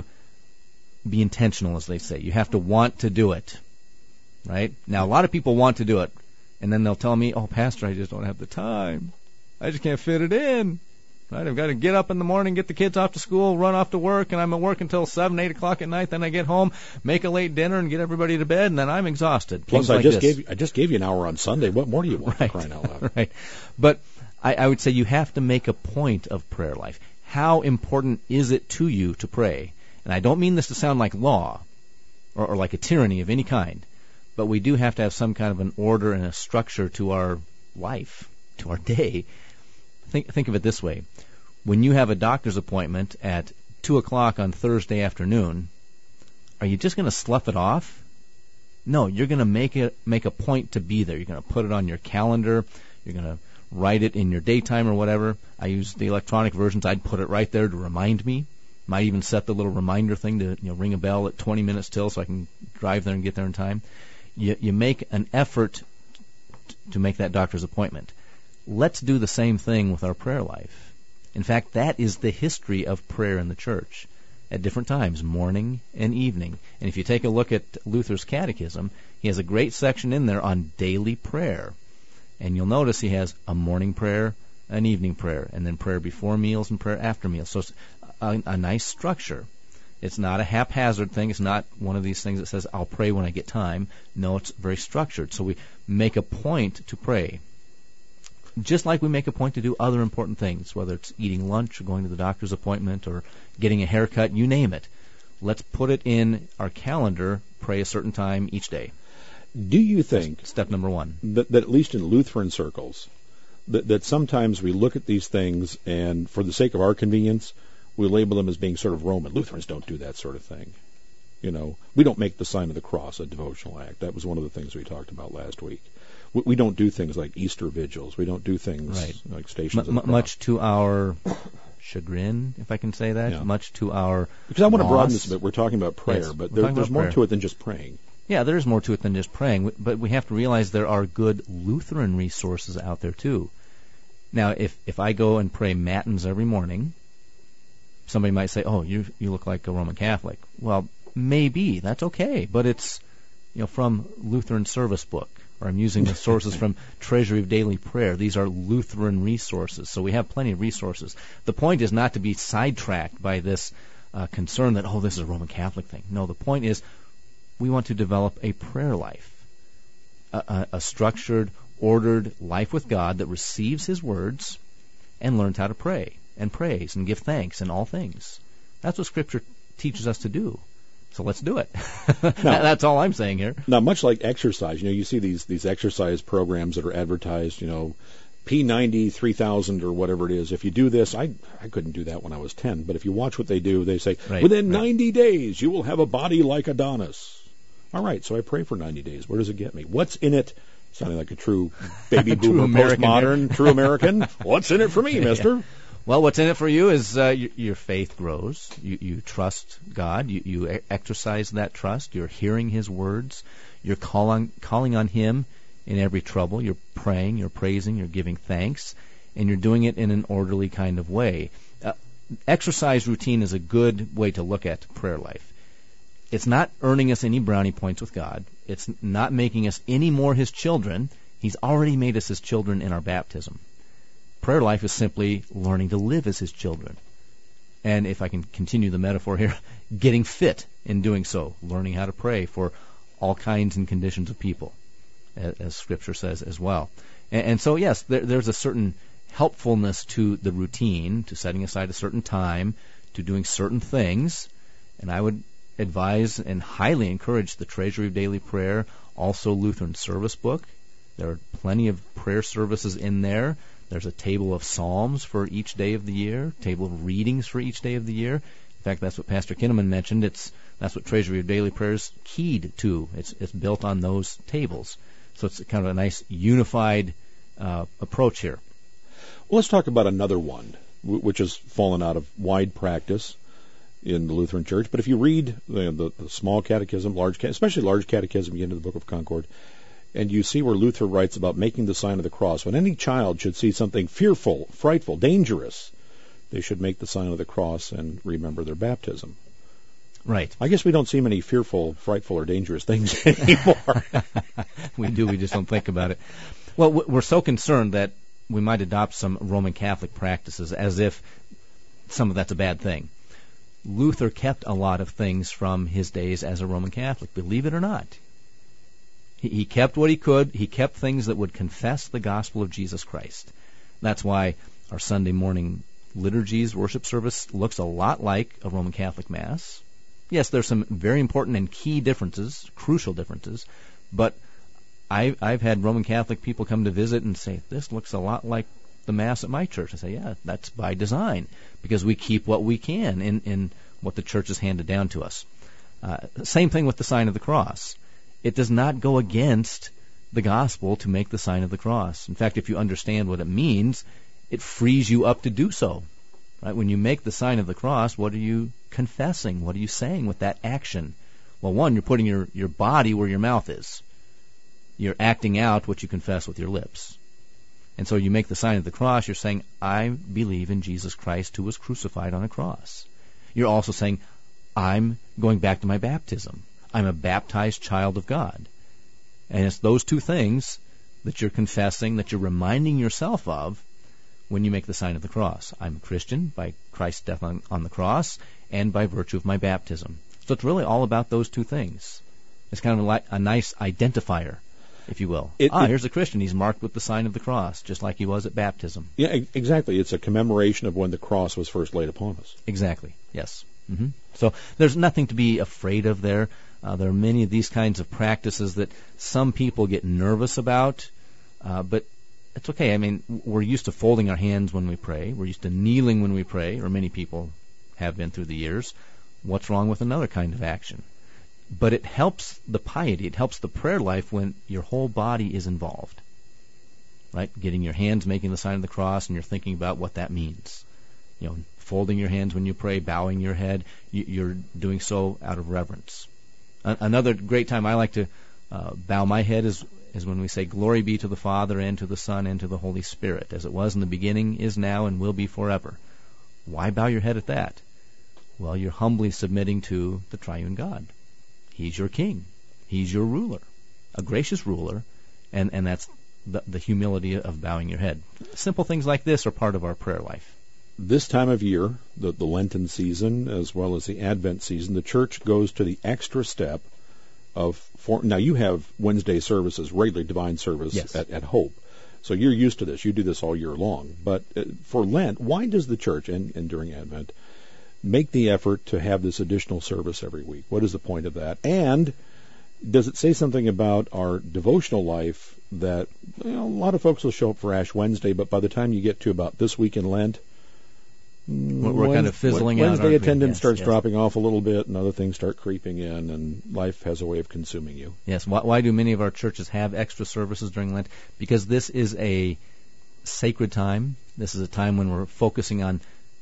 be intentional, as they say. You have to want to do it. Right? Now, a lot of people want to do it, and then they'll tell me, oh, Pastor, I just don't have the time. I just can't fit it in. Right? I've got to get up in the morning, get the kids off to school, run off to work, and I'm at work until seven, eight o'clock at night. Then I get home, make a late dinner, and get everybody to bed, and then I'm exhausted. Plus, Things I like just this. gave you, I just gave you an hour on Sunday. What more do you want? Right. Crying out loud. Right. But I, I would say you have to make a point of prayer life. How important is it to you to pray? And I don't mean this to sound like law or, or like a tyranny of any kind, but we do have to have some kind of an order and a structure to our life, to our day. Think think of it this way. When you have a doctor's appointment at two o'clock on Thursday afternoon, are you just going to slough it off? No, you're going to make it make a point to be there. You're going to put it on your calendar. You're going to write it in your daytime or whatever. I use the electronic versions. I'd put it right there to remind me. Might even set the little reminder thing to, you know, ring a bell at twenty minutes till so I can drive there and get there in time. You, you make an effort t- to make that doctor's appointment. Let's do the same thing with our prayer life. In fact, that is the history of prayer in the church at different times, morning and evening. And if you take a look at Luther's Catechism, he has a great section in there on daily prayer. And you'll notice he has a morning prayer, an evening prayer, and then prayer before meals and prayer after meals. So it's a, a nice structure. It's not a haphazard thing. It's not one of these things that says, I'll pray when I get time. No, it's very structured. So we make a point to pray. Just like we make a point to do other important things, whether it's eating lunch or going to the doctor's appointment or getting a haircut, you name it. Let's put it in our calendar, pray a certain time each day. Do you think, That's step number one, that, that at least in Lutheran circles, that, that sometimes we look at these things and for the sake of our convenience, we label them as being sort of Roman? Lutherans don't do that sort of thing. You know, we don't make the sign of the cross a devotional act. That was one of the things we talked about last week. We, we don't do things like Easter vigils. We don't do things right. like Stations M- of the Cross. Much to our chagrin, if I can say that, yeah. much to our Because I want loss. to broaden this a bit. We're talking about prayer, yes, but there, there's more prayer. to it than just praying. Yeah, there is more to it than just praying, but we have to realize there are good Lutheran resources out there too. Now, if if I go and pray matins every morning, somebody might say, "Oh, you you look like a Roman Catholic." Well, maybe that's okay, but it's you know from Lutheran Service Book, or I'm using the sources from Treasury of Daily Prayer. These are Lutheran resources, so we have plenty of resources. The point is not to be sidetracked by this uh, concern that oh, this is a Roman Catholic thing. No, the point is we want to develop a prayer life, a, a, a structured, ordered life with God that receives His words and learns how to pray and praise and give thanks in all things. That's what Scripture teaches us to do. So let's do it. Now, that's all I'm saying here. Now, much like exercise, you know, you see these these exercise programs that are advertised, you know, P ninety, three thousand, or whatever it is. If you do this, I I couldn't do that when I was ten, but if you watch what they do, they say, right, within right. ninety days, you will have a body like Adonis. All right, so I pray for ninety days. Where does it get me? What's in it? Sounding like a true baby true boomer, American postmodern, true American. What's in it for me, mister? Yeah. Well, what's in it for you is uh, your, your faith grows. You, you trust God. You, you e- exercise that trust. You're hearing His words. You're call on, calling on Him in every trouble. You're praying. You're praising. You're giving thanks. And you're doing it in an orderly kind of way. Uh, exercise routine is a good way to look at prayer life. It's not earning us any brownie points with God. It's not making us any more His children. He's already made us His children in our baptism. Prayer life is simply learning to live as His children. And if I can continue the metaphor here, getting fit in doing so, learning how to pray for all kinds and conditions of people, as, as Scripture says as well. And, and so, yes, there, there's a certain helpfulness to the routine, to setting aside a certain time, to doing certain things. And I would advise and highly encourage the Treasury of Daily Prayer, also Lutheran Service Book. There are plenty of prayer services in there. There's a table of psalms for each day of the year, table of readings for each day of the year. In fact, that's what Pastor Kinnaman mentioned. It's that's what Treasury of Daily Prayer is keyed to. It's it's built on those tables. So it's kind of a nice unified uh, approach here. Well, let's talk about another one, which has fallen out of wide practice in the Lutheran Church. But if you read the, the, the small catechism, large, especially large catechism, you get into the Book of Concord, and you see where Luther writes about making the sign of the cross. When any child should see something fearful, frightful, dangerous, they should make the sign of the cross and remember their baptism. Right. I guess we don't see many fearful, frightful, or dangerous things anymore. We do. We just don't think about it. Well, we're so concerned that we might adopt some Roman Catholic practices as if some of that's a bad thing. Luther kept a lot of things from his days as a Roman Catholic, believe it or not. He kept what he could. He kept things that would confess the gospel of Jesus Christ. That's why our Sunday morning liturgies, worship service, looks a lot like a Roman Catholic Mass. Yes, there's some very important and key differences, crucial differences, but I, I've had Roman Catholic people come to visit and say, this looks a lot like the Mass at my church. I say, yeah, that's by design, because we keep what we can in, in what the church has handed down to us. Uh, same thing with the sign of the cross. It does not go against the gospel to make the sign of the cross. In fact, if you understand what it means, it frees you up to do so. Right? When you make the sign of the cross, what are you confessing? What are you saying with that action? Well, one, you're putting your, your body where your mouth is. You're acting out what you confess with your lips. And so you make the sign of the cross, you're saying, I believe in Jesus Christ who was crucified on a cross. You're also saying, I'm going back to my baptism. I'm a baptized child of God. And it's those two things that you're confessing, that you're reminding yourself of when you make the sign of the cross. I'm a Christian by Christ's death on, on the cross and by virtue of my baptism. So it's really all about those two things. It's kind of a, a nice identifier, if you will. It, ah, it, here's a Christian. He's marked with the sign of the cross, just like he was at baptism. Yeah, exactly. It's a commemoration of when the cross was first laid upon us. Exactly, yes. Mm-hmm. So there's nothing to be afraid of there. Uh, there are many of these kinds of practices that some people get nervous about, uh, but it's okay. I mean, we're used to folding our hands when we pray. We're used to kneeling when we pray, or many people have been through the years. What's wrong with another kind of action? But it helps the piety. It helps the prayer life when your whole body is involved. right? Getting your hands, making the sign of the cross, and you're thinking about what that means. You know, folding your hands when you pray, bowing your head, you're doing so out of reverence. Another great time I like to uh, bow my head is, is when we say, "Glory be to the Father, and to the Son, and to the Holy Spirit, as it was in the beginning, is now, and will be forever." Why bow your head at that? Well, you're humbly submitting to the triune God. He's your king. He's your ruler, a gracious ruler, and, and that's the, the humility of bowing your head. Simple things like this are part of our prayer life. This time of year, the, the Lenten season as well as the Advent season, the church goes to the extra step of, for, now you have Wednesday services, regular divine service yes. at, at Hope. So you're used to this. You do this all year long. But uh, for Lent, why does the church, and, and during Advent, make the effort to have this additional service every week? What is the point of that? And does it say something about our devotional life that, you know, a lot of folks will show up for Ash Wednesday, but by the time you get to about this week in Lent, we're, we're kind of fizzling Wednesday out. Wednesday attendance yes, starts yes. dropping off a little bit, and other things start creeping in, and life has a way of consuming you. Yes. Why, why do many of our churches have extra services during Lent? Because this is a sacred time. This is a time when we're focusing on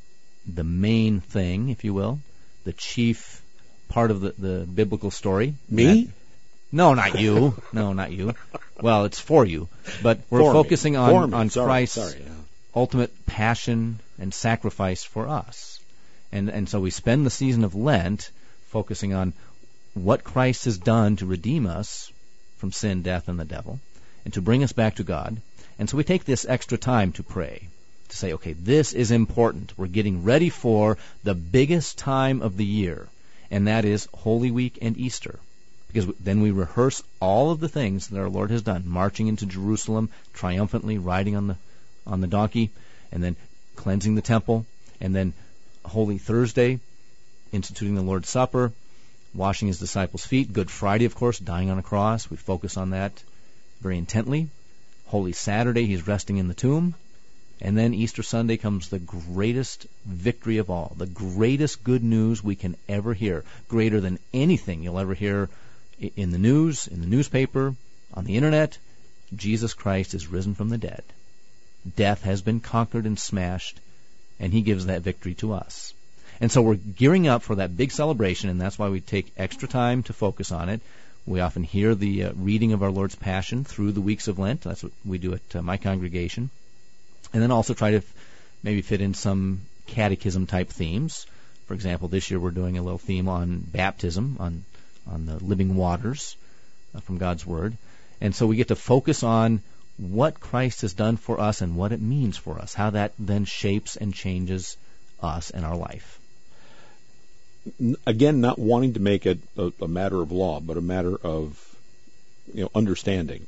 the main thing, if you will, the chief part of the, the biblical story. Me? That, no, not you. No, not you. Well, it's for you. But we're for focusing me. on, me. on sorry, Christ's sorry, yeah. ultimate passion and sacrifice for us. And and so we spend the season of Lent focusing on what Christ has done to redeem us from sin, death, and the devil, and to bring us back to God. And so we take this extra time to pray, to say, okay, this is important. We're getting ready for the biggest time of the year, and that is Holy Week and Easter. Because then we rehearse all of the things that our Lord has done, marching into Jerusalem triumphantly, riding on the on the donkey, and then cleansing the temple, and then Holy Thursday, instituting the Lord's Supper, washing his disciples' feet. Good Friday, of course, dying on a cross. We focus on that very intently. Holy Saturday, he's resting in the tomb. And then Easter Sunday comes the greatest victory of all, the greatest good news we can ever hear, greater than anything you'll ever hear in the news, in the newspaper, on the internet. Jesus Christ is risen from the dead. Death has been conquered and smashed, and he gives that victory to us. And so we're gearing up for that big celebration, and that's why we take extra time to focus on it. We often hear the uh, reading of our Lord's Passion through the weeks of Lent. That's what we do at uh, my congregation. And then also try to f- maybe fit in some catechism-type themes. For example, this year we're doing a little theme on baptism, on, on the living waters uh, from God's Word. And so we get to focus on what Christ has done for us and what it means for us, how that then shapes and changes us and our life. Again, not wanting to make it a, a matter of law, but a matter of, you know, understanding.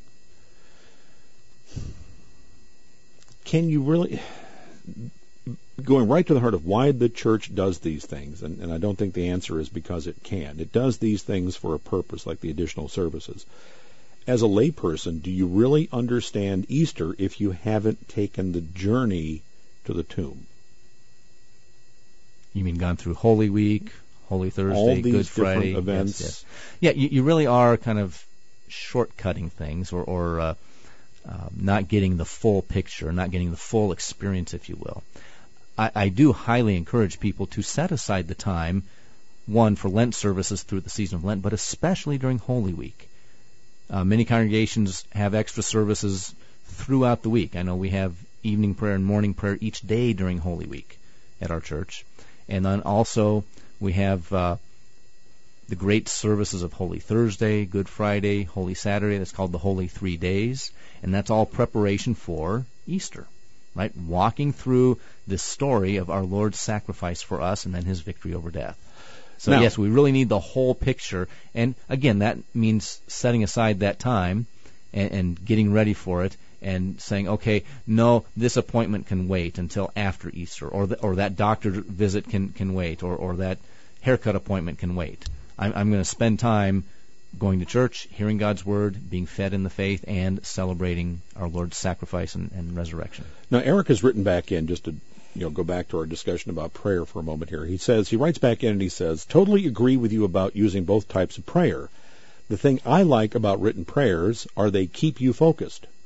Can you really, going right to the heart of why the church does these things, and, and I don't think the answer is because it can. It does these things for a purpose, like the additional services. As a layperson, do you really understand Easter if you haven't taken the journey to the tomb? You mean gone through Holy Week, Holy Thursday, all these Good Friday different events? Yes, yes. Yeah, you, you really are kind of shortcutting things, or, or uh, uh, not getting the full picture, not getting the full experience, if you will. I, I do highly encourage people to set aside the time, one, for Lent services through the season of Lent, but especially during Holy Week. Uh, many congregations have extra services throughout the week. I know we have evening prayer and morning prayer each day during Holy Week at our church. And then also we have uh, the great services of Holy Thursday, Good Friday, Holy Saturday. That's called the Holy Three Days. And that's all preparation for Easter, right? Walking through this story of our Lord's sacrifice for us and then his victory over death. So, now, yes, we really need the whole picture. And, again, that means setting aside that time and, and getting ready for it and saying, okay, no, this appointment can wait until after Easter, or the, or that doctor visit can, can wait, or, or that haircut appointment can wait. I'm, I'm going to spend time going to church, hearing God's Word, being fed in the faith, and celebrating our Lord's sacrifice and, and resurrection. Now, Eric has written back in, just to you know, go back to our discussion about prayer for a moment here. He says, he writes back in and he says, totally agree with you about using both types of prayer. The thing I like about written prayers are they keep you focused.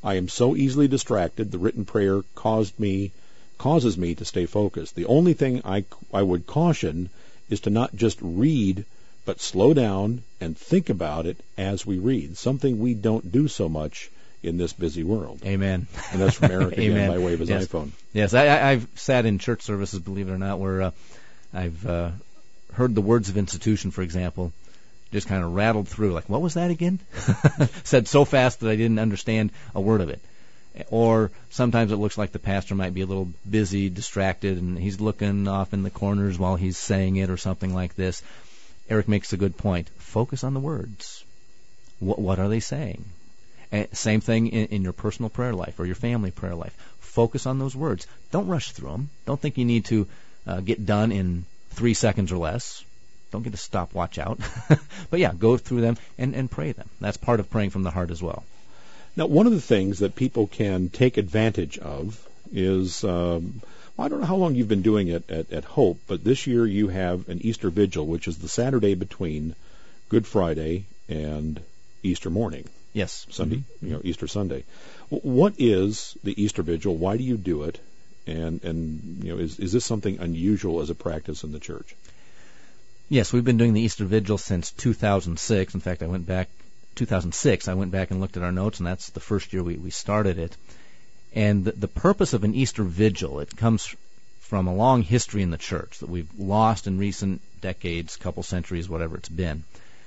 I am so easily distracted. The written prayer caused me, causes me to stay focused. The only thing I, I would caution is to not just read, but slow down and think about it as we read, something we don't do so much in this busy world. Amen. And that's from Eric again Amen. by way of his yes. iPhone. Yes, I, I, I've sat in church services, believe it or not, where uh, I've uh, heard the words of institution, for example, just kind of rattled through, like, what was that again? Said so fast that I didn't understand a word of it. Or sometimes it looks like the pastor might be a little busy, distracted, and he's looking off in the corners while he's saying it or something like this. Eric makes a good point. Focus on the words. What, what are they saying? And same thing in, in your personal prayer life or your family prayer life. Focus on those words. Don't rush through them. Don't think you need to uh, get done in three seconds or less. Don't get a stopwatch out. But yeah, go through them and, and pray them. That's part of praying from the heart as well. Now, one of the things that people can take advantage of is, um, well, I don't know how long you've been doing it at, at Hope, but this year you have an Easter Vigil, which is the Saturday between Good Friday and Easter morning. Yes. Sunday, Mm-hmm. you know, Easter Sunday. What is the Easter Vigil? Why do you do it? And, and you know, is, is this something unusual as a practice in the church? Yes, we've been doing the Easter Vigil since two thousand six. In fact, I went back two thousand six, I went back and looked at our notes, and that's the first year we, we started it. And the, the purpose of an Easter Vigil, it comes from a long history in the church that we've lost in recent decades, couple centuries, whatever it's been.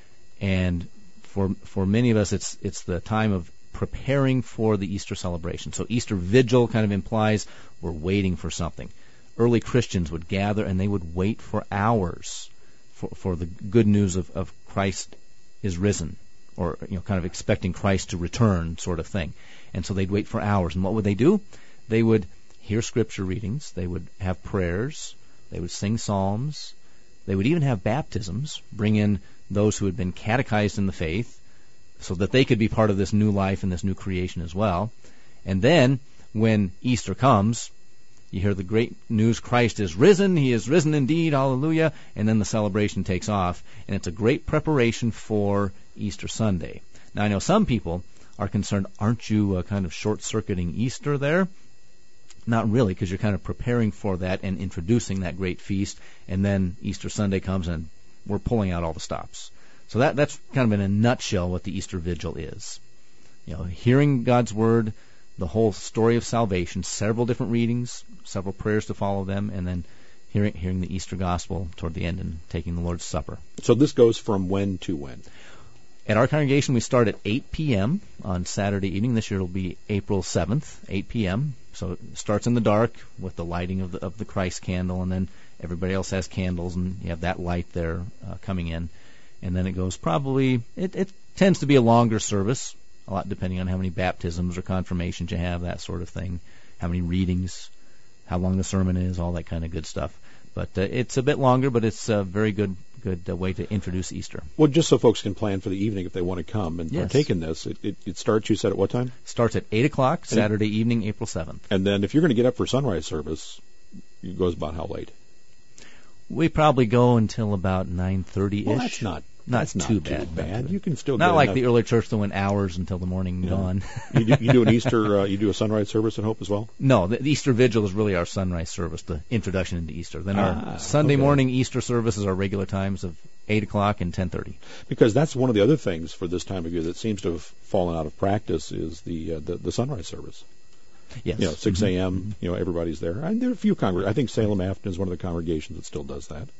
And for for many of us, it's it's the time of preparing for the Easter celebration. So Easter Vigil kind of implies we're waiting for something. Early Christians would gather, and they would wait for hours for, for the good news of, of Christ is risen, or you know, kind of expecting Christ to return, sort of thing. And so they'd wait for hours. And what would they do? They would hear scripture readings. They would have prayers. They would sing psalms. They would even have baptisms, bring in those who had been catechized in the faith, so that they could be part of this new life and this new creation as well. And then, when Easter comes, you hear the great news, Christ is risen, he is risen indeed, hallelujah, and then the celebration takes off. And it's a great preparation for Easter Sunday. Now, I know some people are concerned, aren't you uh, kind of short-circuiting Easter there? Not really, because you're kind of preparing for that and introducing that great feast, and then Easter Sunday comes and we're pulling out all the stops. So that that's kind of in a nutshell what the Easter Vigil is. You know, hearing God's Word, the whole story of salvation, several different readings, several prayers to follow them, and then hearing hearing the Easter Gospel toward the end and taking the Lord's Supper. So this goes from when to when? At our congregation, we start at eight p.m. on Saturday evening. This year it'll be April seventh, eight p.m. So it starts in the dark with the lighting of the, of the Christ candle, and then everybody else has candles, and you have that light there uh, coming in. And then it goes probably, it, it tends to be a longer service, a lot depending on how many baptisms or confirmations you have, that sort of thing, how many readings, how long the sermon is, all that kind of good stuff. But uh, it's a bit longer, but it's a very good good uh, way to introduce Easter. Well, just so folks can plan for the evening if they want to come and yes. partake in this, it, it, it starts, you said, at what time? Starts at eight o'clock, Saturday and evening, April seventh. And then if you're going to get up for sunrise service, it goes about how late? We probably go until about nine thirty-ish. Well, that's not Not That's too not bad. too bad. You can still not get like enough. the early church that went hours until the morning Yeah. dawn. you, do, you do an Easter, uh, you do a sunrise service at Hope as well? No, the, the Easter Vigil is really our sunrise service, the introduction into Easter. Then our Ah, Sunday okay. morning Easter service is our regular times of eight o'clock and ten thirty. Because that's one of the other things for this time of year that seems to have fallen out of practice is the uh, the, the sunrise service. Yes. You know, six a.m., Mm-hmm. you know, everybody's there. And there are a few congregations. I think Salem Afton is one of the congregations that still does that.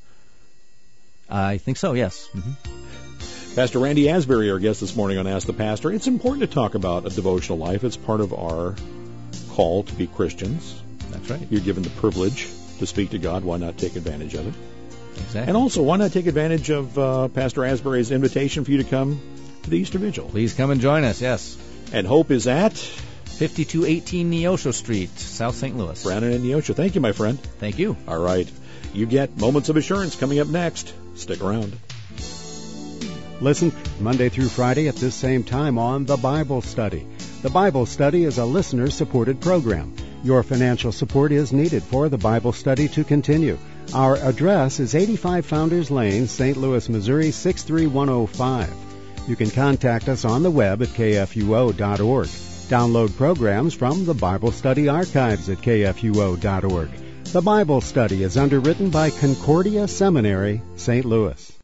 I think so, yes. Mm-hmm. Pastor Randy Asbury, our guest this morning on Ask the Pastor. It's important to talk about a devotional life. It's part of our call to be Christians. That's right. You're given the privilege to speak to God. Why not take advantage of it? Exactly. And also, why not take advantage of uh, Pastor Asbury's invitation for you to come to the Easter Vigil? Please come and join us, yes. And Hope is at? fifty-two eighteen Neosho Street, South Saint Louis. Brannon and Neosho. Thank you, my friend. Thank you. All right. You get Moments of Assurance coming up next. Stick around. Listen Monday through Friday at this same time on The Bible Study. The Bible Study is a listener-supported program. Your financial support is needed for The Bible Study to continue. Our address is eighty-five Founders Lane, Saint Louis, Missouri, six three one oh five. You can contact us on the web at k f u o dot org. Download programs from the Bible Study Archives at K F U O dot org. The Bible Study is underwritten by Concordia Seminary, Saint Louis.